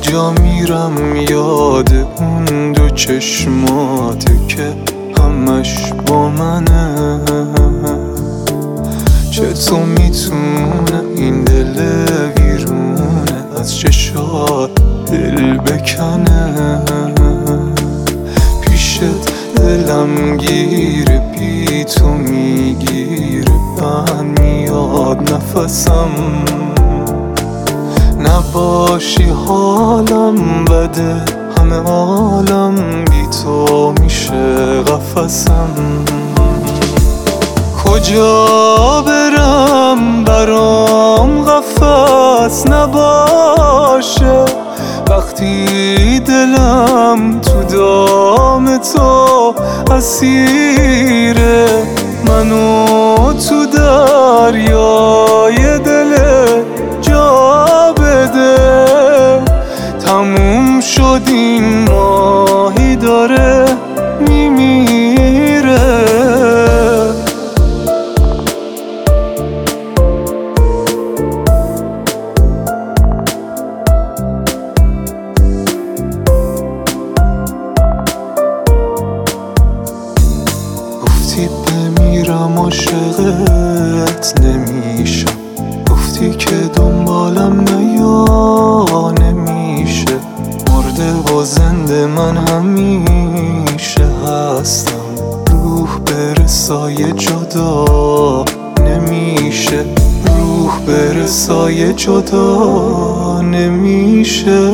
جا میرم یاد اون دو چشماته که همش با منه. چطور میتونه این دل ویرونه از چشات دل بکنه؟ پیشت دلم گیره، بی تو میگیره، بند میاد نفسم. نباشی حالم بده، همه عالم بی تو میشه قفسم. کجا برم برام قفس نباشه وقتی دلم تو دام تو اسیره؟ منو تو دریای دل جا بده. تموم شد این ماهی داره میمیره. گفتی بمیرم عاشقت نمیشم، گفتی که دنبالم نیا نمیشه. مرده و زنده من همیشه هستم، روح بره سایه جدا نمیشه، روح بره سایه جدا نمیشه.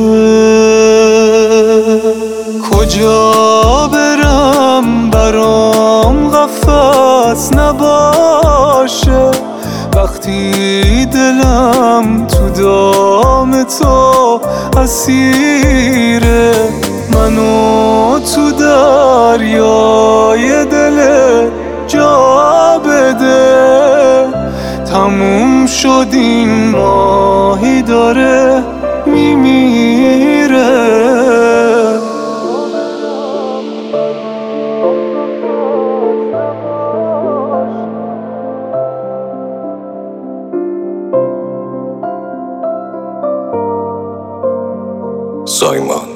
کجا برم برام قفس نباشه وقتی دلم تو دام تو اسیره؟ منو تو دریای دل جا بده. تموم شد این ماهی داره میمیره. سایمان